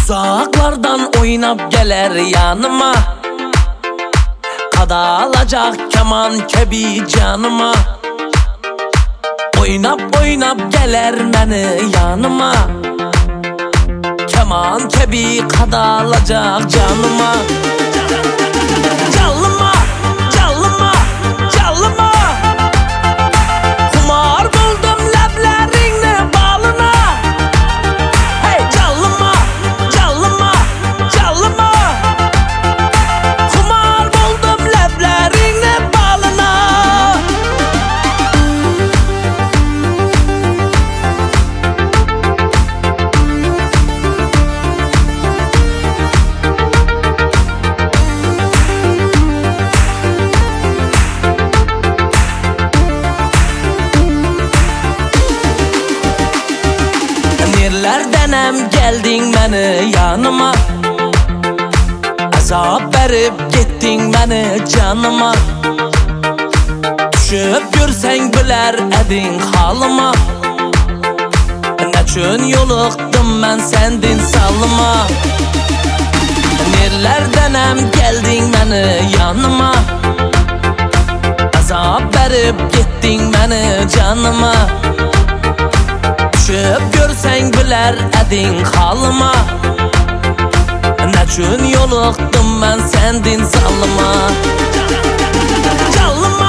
Uzaklardan oynap geler yanıma, kadalacak keman kebi canıma. Oynap oynap geler məni yanıma, keman kebi kadalacak canıma. Canlıma, canlıma, canlıma, kumar buldum ləblərinlə balına. Hey canlıma, canlıma, canlıma, kumar buldum ləblərinlə balına. Nerlerdenem geldin məni yanıma, azab verip gittin məni canıma. Düşüp görsen güler edin halıma, neçün yoluqdum mən sendin salıma. Nerlerdenem geldin məni yanıma, azab verip gittin məni canıma. Düşüp görsen güler edin halıma, neçün yoluqdum mən sendin salıma. Canlıma,